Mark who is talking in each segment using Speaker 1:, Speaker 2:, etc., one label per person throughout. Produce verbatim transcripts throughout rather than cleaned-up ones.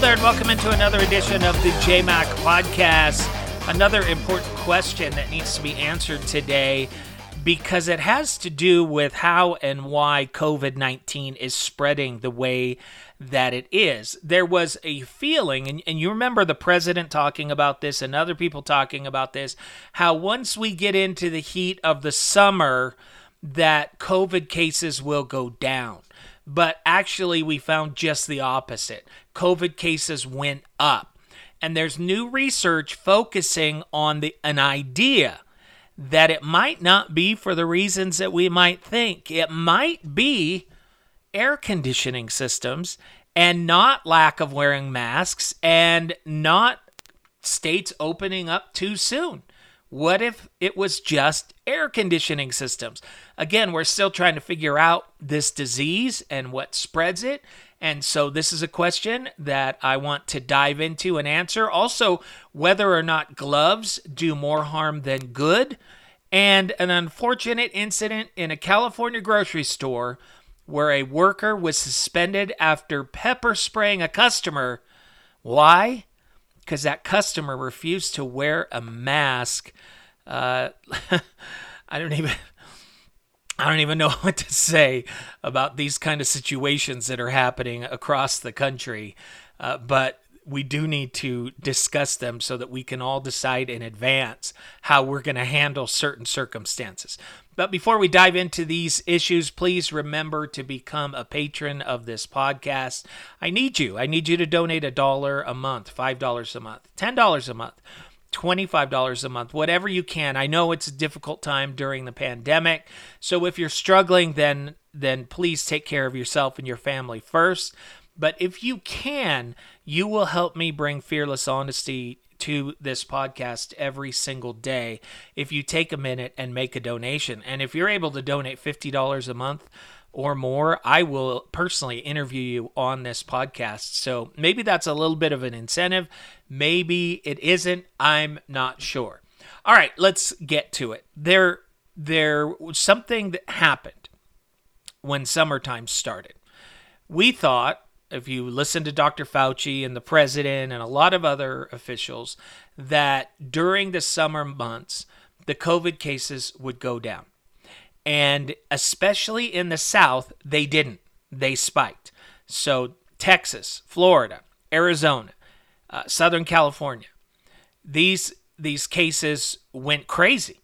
Speaker 1: there, and welcome into another edition of the J MAC podcast. Another important question that needs to be answered today because it has to do with how and why covid nineteen is spreading the way that it is. There was a feeling, and, and you remember the president talking about this and other people talking about this, how once we get into the heat of the summer, that COVID cases will go down. But actually, we found just the opposite. COVID cases went up. And there's new research focusing on the an idea that it might not be for the reasons that we might think. It might be air conditioning systems and not lack of wearing masks and not states opening up too soon. What if it was just air conditioning systems? Again, we're still trying to figure out this disease and what spreads it. And so this is a question that I want to dive into and answer. Also, whether or not gloves do more harm than good. And an unfortunate incident in a California grocery store where a worker was suspended after pepper spraying a customer. Why? Because that customer refused to wear a mask. Uh, I don't even... I don't even know what to say about these kind of situations that are happening across the country, uh, but we do need to discuss them so that we can all decide in advance how we're going to handle certain circumstances. But before we dive into these issues, please remember to become a patron of this podcast. I need you. I need you to donate a dollar a month, five dollars a month, ten dollars a month, twenty-five dollars a month, whatever you can. I know it's a difficult time during the pandemic. So if you're struggling, then then please take care of yourself and your family first. But if you can, you will help me bring fearless honesty to this podcast every single day if you take a minute and make a donation. And if you're able to donate fifty dollars a month or more, I will personally interview you on this podcast. So maybe that's a little bit of an incentive. Maybe it isn't. I'm not sure. All right, let's get to it. There, there was something that happened when summertime started. We thought, if you listen to Doctor Fauci and the president and a lot of other officials, that during the summer months, the COVID cases would go down. And especially in the South, they didn't. They spiked. So Texas, Florida, Arizona, uh, Southern California, these these cases went crazy.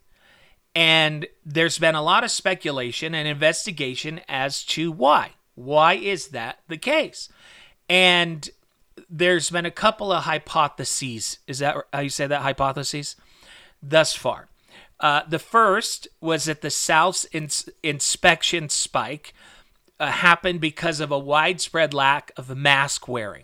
Speaker 1: And there's been a lot of speculation and investigation as to why. Why is that the case? And there's been a couple of hypotheses. Is that how you say that, hypotheses? Thus far. Uh, the first was that the South's ins- inspection spike uh, happened because of a widespread lack of mask wearing,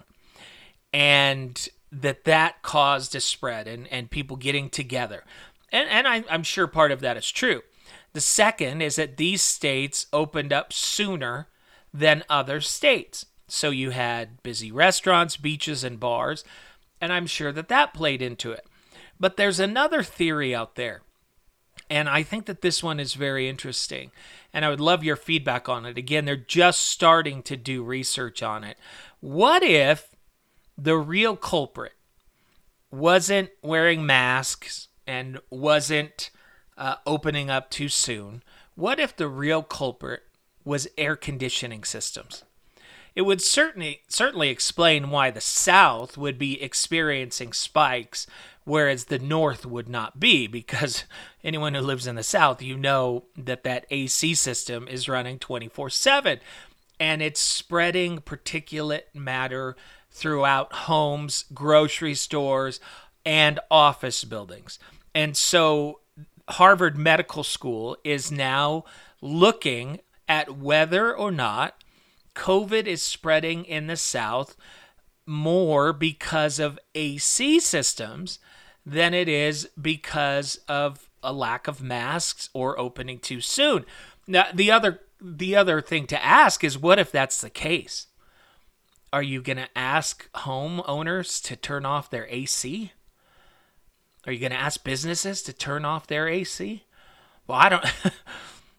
Speaker 1: and that that caused a spread and, and people getting together. And, and I, I'm sure part of that is true. The second is that these states opened up sooner than other states. So you had busy restaurants, beaches, and bars, and I'm sure that that played into it. But there's another theory out there. And I think that this one is very interesting, and I would love your feedback on it. Again, they're just starting to do research on it. What if the real culprit wasn't wearing masks and wasn't uh, opening up too soon? What if the real culprit was air conditioning systems? It would certainly certainly explain why the South would be experiencing spikes, whereas the North would not be, because anyone who lives in the South, you know that that A C system is running twenty-four seven, and it's spreading particulate matter throughout homes, grocery stores, and office buildings. And so Harvard Medical School is now looking at whether or not COVID is spreading in the South more because of A C systems than it is because of a lack of masks or opening too soon. Now, the other the other thing to ask is, what if that's the case? Are you going to ask homeowners to turn off their A C? Are you going to ask businesses to turn off their A C? Well, I don't...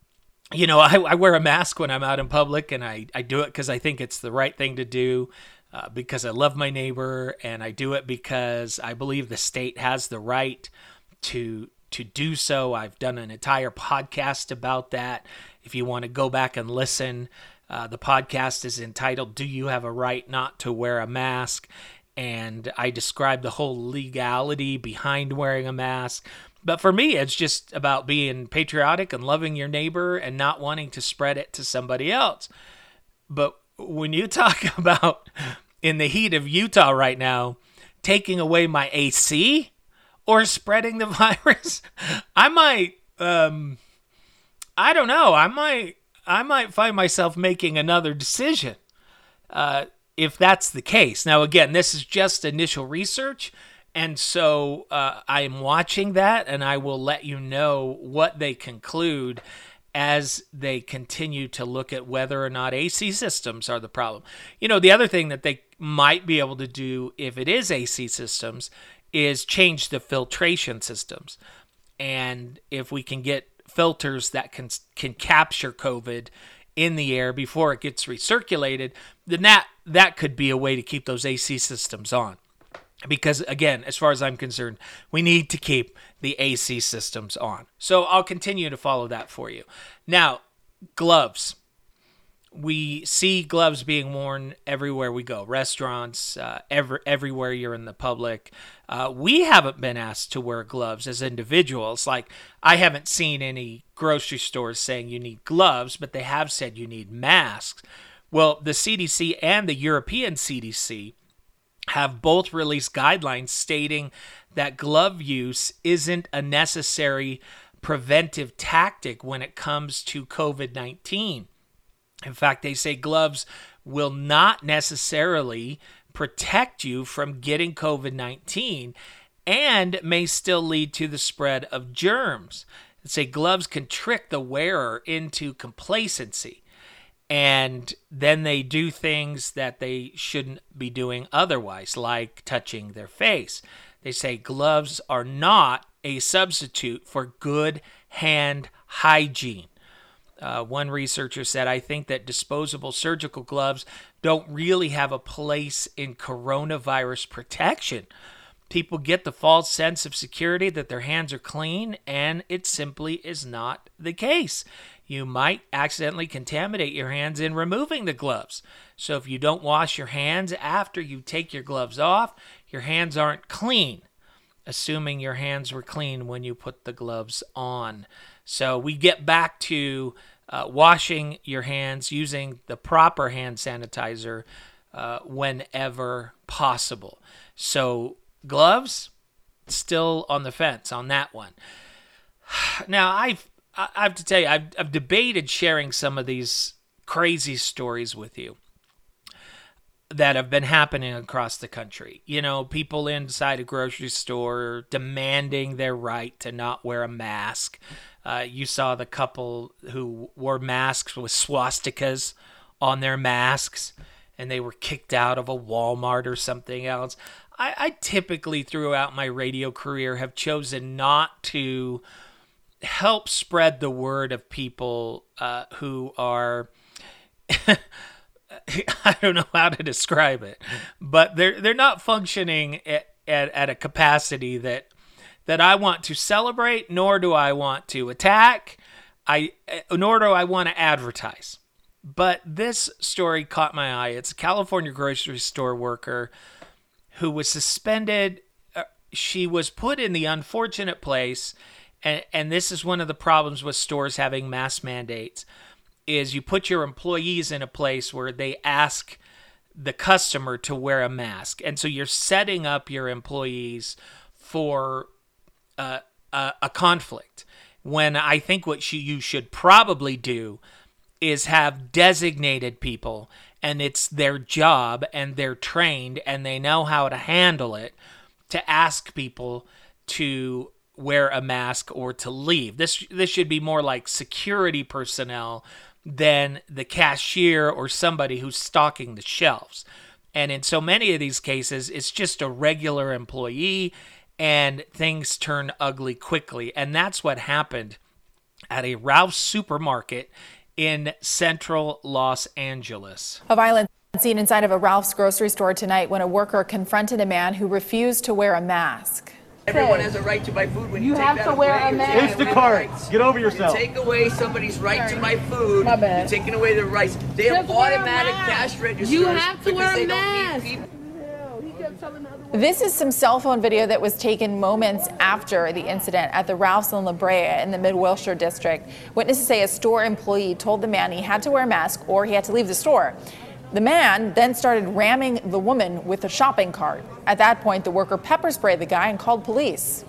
Speaker 1: You know, I, I wear a mask when I'm out in public, and I, I do it because I think it's the right thing to do. uh, because I love my neighbor, and I do it because I believe the state has the right to to do so. I've done an entire podcast about that. If you want to go back and listen, uh, the podcast is entitled, "Do You Have a Right Not to Wear a Mask?" And I describe the whole legality behind wearing a mask. But for me, it's just about being patriotic and loving your neighbor and not wanting to spread it to somebody else. But when you talk about, in the heat of Utah right now, taking away my A C or spreading the virus, I might, um, I don't know, I might, I might find myself making another decision uh, if that's the case. Now, again, this is just initial research, and so uh, I am watching that, and I will let you know what they conclude as they continue to look at whether or not A C systems are the problem. You know, the other thing that they might be able to do if it is A C systems is change the filtration systems. And if we can get filters that can can capture COVID in the air before it gets recirculated, then that, that could be a way to keep those A C systems on. Because, again, as far as I'm concerned, we need to keep the A C systems on. So I'll continue to follow that for you. Now, gloves. We see gloves being worn everywhere we go. Restaurants, uh, every, everywhere you're in the public. Uh, we haven't been asked to wear gloves as individuals. Like, I haven't seen any grocery stores saying you need gloves, but they have said you need masks. Well, the C D C and the European C D C have both released guidelines stating that glove use isn't a necessary preventive tactic when it comes to COVID nineteen. In fact, they say gloves will not necessarily protect you from getting COVID nineteen and may still lead to the spread of germs. They say gloves can trick the wearer into complacency, and then they do things that they shouldn't be doing otherwise, like touching their face. They say gloves are not a substitute for good hand hygiene. Uh, one researcher said, "I think that disposable surgical gloves don't really have a place in coronavirus protection. People get the false sense of security that their hands are clean, and it simply is not the case. You might accidentally contaminate your hands in removing the gloves. So if you don't wash your hands after you take your gloves off, your hands aren't clean, assuming your hands were clean when you put the gloves on." So we get back to uh, washing your hands, using the proper hand sanitizer uh, whenever possible. So gloves, still on the fence on that one. Now, I've I have to tell you, I've, I've debated sharing some of these crazy stories with you that have been happening across the country. You know, people inside a grocery store demanding their right to not wear a mask. Uh, you saw the couple who wore masks with swastikas on their masks, and they were kicked out of a Walmart or something else. I, I typically, throughout my radio career, have chosen not to help spread the word of people uh, who are... I don't know how to describe it, but they're they're not functioning at, at, at a capacity that that I want to celebrate, nor do I want to attack, I nor do I want to advertise. But this story caught my eye. It's a California grocery store worker who was suspended. Uh, she was put in the unfortunate place, and, and this is one of the problems with stores having mask mandates, is you put your employees in a place where they ask the customer to wear a mask. And so you're setting up your employees for uh, a, a conflict, when I think what you, you should probably do is have designated people, and it's their job, and they're trained, and they know how to handle it, to ask people to wear a mask or to leave. This this should be more like security personnel than the cashier or somebody who's stocking the shelves. And in so many of these cases, it's just a regular employee, and things turn ugly quickly. And that's what happened at a Ralph's supermarket in central Los Angeles.
Speaker 2: A violent Seen inside of a Ralph's grocery store tonight when a worker confronted a man who refused to wear a mask.
Speaker 3: Everyone has a right to buy food. When you,
Speaker 4: you
Speaker 3: take
Speaker 4: have
Speaker 3: that
Speaker 4: to wear
Speaker 3: away,
Speaker 4: a mask.
Speaker 5: Instacart, get over yourself.
Speaker 3: You take away somebody's right to buy food.
Speaker 4: My bad.
Speaker 3: You're taking away their rights. They have
Speaker 4: Just wear a
Speaker 3: automatic
Speaker 4: mask.
Speaker 3: cash registers.
Speaker 4: You have to
Speaker 3: because
Speaker 4: wear a
Speaker 3: they don't need
Speaker 4: mask.
Speaker 3: people.
Speaker 2: This is some cell phone video that was taken moments after the incident at the Ralph's in La Brea in the Mid-Wilshire district. Witnesses say a store employee told the man he had to wear a mask or he had to leave the store. The man then started ramming the woman with a shopping cart. At that point, the worker pepper sprayed the guy and called police.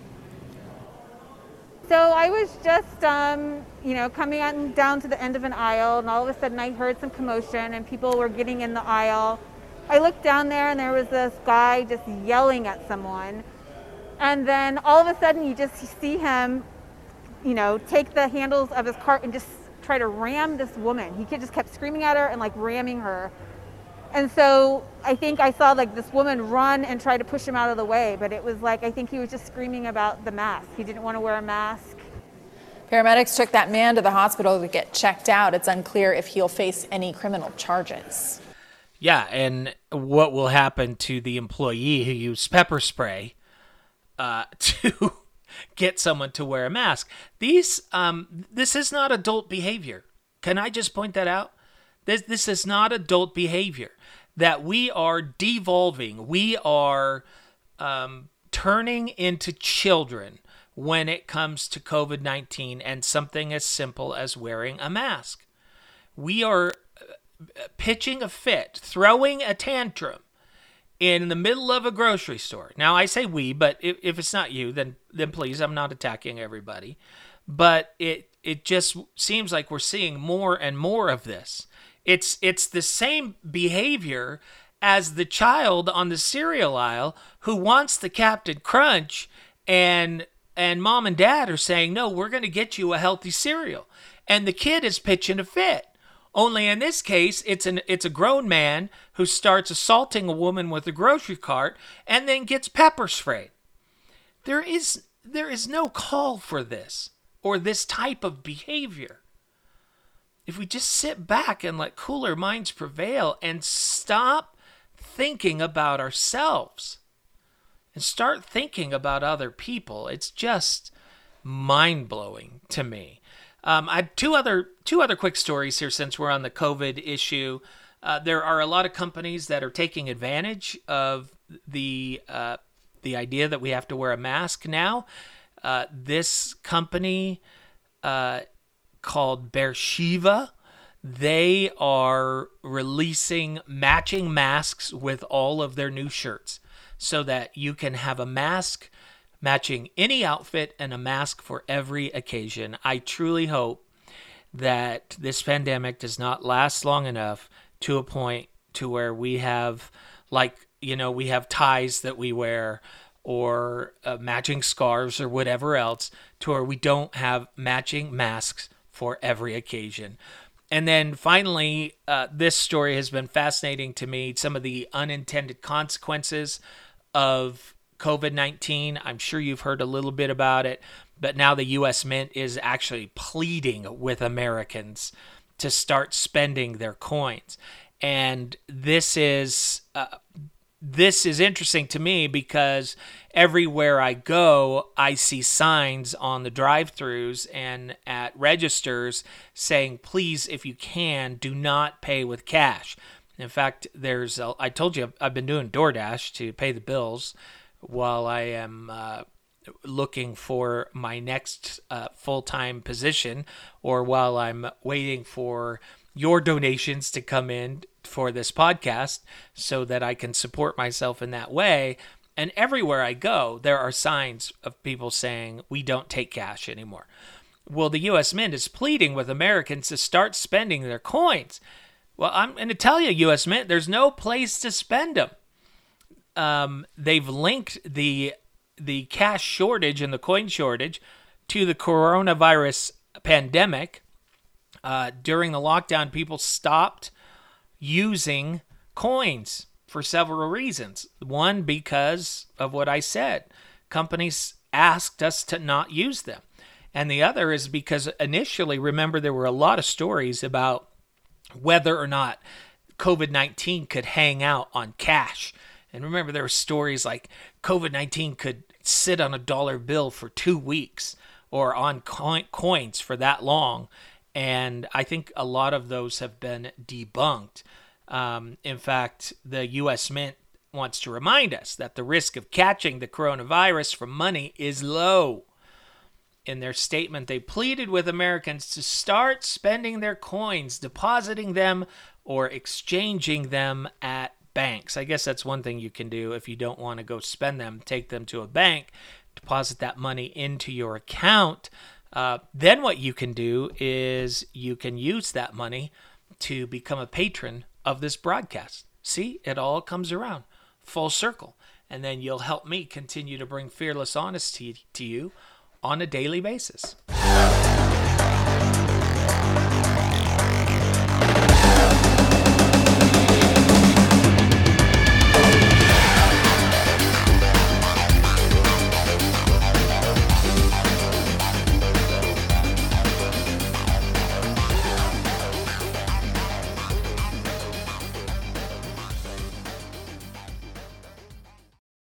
Speaker 4: So I was just, um, you know, coming on down to the end of an aisle, and all of a sudden I heard some commotion and people were getting in the aisle. I looked down there and there was this guy just yelling at someone. And then all of a sudden you just see him, you know, take the handles of his cart and just try to ram this woman. He just kept screaming at her and like ramming her. And so I think I saw like this woman run and try to push him out of the way, but it was like, I think he was just screaming about the mask. He didn't want to wear a mask.
Speaker 2: Paramedics took that man to the hospital to get checked out. It's unclear if he'll face any criminal charges.
Speaker 1: Yeah, and what will happen to the employee who used pepper spray uh, to get someone to wear a mask? These, um, this is not adult behavior. Can I just point that out? This, this is not adult behavior. That we are devolving. We are um, turning into children when it comes to covid nineteen and something as simple as wearing a mask. We are pitching a fit, throwing a tantrum in the middle of a grocery store. Now, I say we, but if, if it's not you, then then please, I'm not attacking everybody. But it it just seems like we're seeing more and more of this. It's it's the same behavior as the child on the cereal aisle who wants the Captain Crunch, and and mom and dad are saying, no, we're going to get you a healthy cereal. And the kid is pitching a fit. Only in this case, it's an it's a grown man who starts assaulting a woman with a grocery cart and then gets pepper sprayed. There is there is no call for this or this type of behavior. If we just sit back and let cooler minds prevail and stop thinking about ourselves and start thinking about other people, it's just mind-blowing to me. Um, I have two other two other quick stories here since we're on the COVID issue. Uh, there are a lot of companies that are taking advantage of the uh, the idea that we have to wear a mask now. Uh, this company uh, called Beersheba, they are releasing matching masks with all of their new shirts so that you can have a mask matching any outfit and a mask for every occasion. I truly hope that this pandemic does not last long enough to a point to where we have, like, you know, we have ties that we wear or uh, matching scarves or whatever else, to where we don't have matching masks for every occasion. And then finally, uh, this story has been fascinating to me. Some of the unintended consequences of covid nineteen. I'm sure you've heard a little bit about it, but now the U S Mint is actually pleading with Americans to start spending their coins. And this is uh, this is interesting to me because everywhere I go, I see signs on the drive-thrus and at registers saying, please, if you can, do not pay with cash. In fact, there's a, I told you I've been doing DoorDash to pay the bills while I am uh, looking for my next uh, full-time position, or while I'm waiting for your donations to come in for this podcast so that I can support myself in that way. And everywhere I go, there are signs of people saying, we don't take cash anymore. Well, the U S Mint is pleading with Americans to start spending their coins. Well, I'm going to tell you, U S Mint, there's no place to spend them. Um, they've linked the the cash shortage and the coin shortage to the coronavirus pandemic. Uh, during the lockdown, people stopped using coins for several reasons. One, because of what I said. Companies asked us to not use them. And the other is because initially, remember, there were a lot of stories about whether or not COVID nineteen could hang out on cash. And remember, there were stories like COVID nineteen could sit on a dollar bill for two weeks or on coin- coins for that long. And I think a lot of those have been debunked. Um, in fact, the U S Mint wants to remind us that the risk of catching the coronavirus from money is low. In their statement, they pleaded with Americans to start spending their coins, depositing them, or exchanging them at banks. I guess that's one thing you can do if you don't want to go spend them. Take them to a bank, deposit that money into your account. Uh, then what you can do is you can use that money to become a patron of this broadcast. See, it all comes around, full circle. And then you'll help me continue to bring fearless honesty to you on a daily basis.